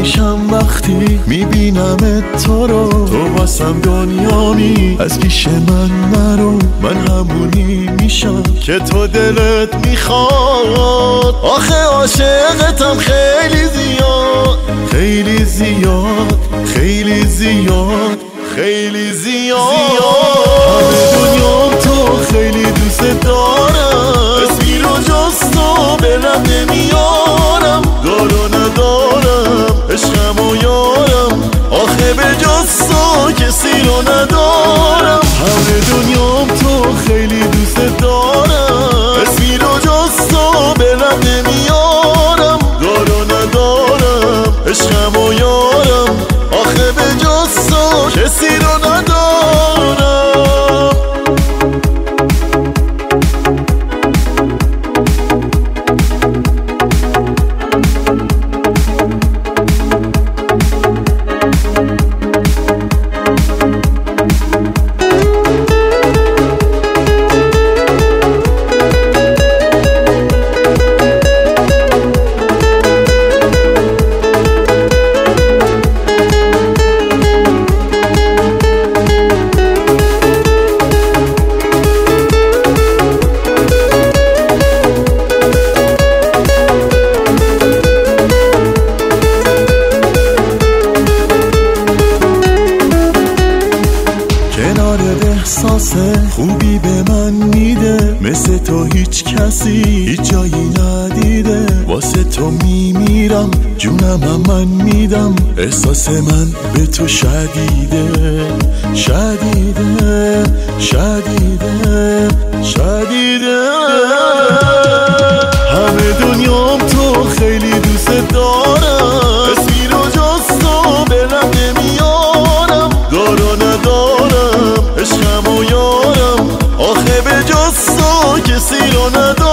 میشم وقتی میبینم تو رو. تو واسم دنیامی، از پیش من نرو. من همونی میشم که تو دلت میخواد. آخه عاشقتم خیلی زیاد، خیلی زیاد، خیلی زیاد، خیلی زیاد. همه دنیام تو خیلی دوست دارم. اسمی رو جز تو به لب نمیارم. دارو ندارم عشقم و یارم. آخه به جز تو کسی رو ندارم. همه دنیام تو خیلی دوست دارم. اسمی رو جز تو به لب نمیارم. دارو ندارم عشقم و یارم. آخه به جز تو کسی رو ندارم. احساس خوبی به من میده، مثل تو هیچ کسی هیچ جایی ندیده. واسه تو میمیرم، جونم من میدم. احساس من به تو شدیده، شدیده، شدیده، شدیده. همه دنیام تو خیلی دوست دارم. اسمی رو جز تو به لب نمیارم. دارو ندارم عشقم و یارم. آخه به جز تو کسی رو ندارم.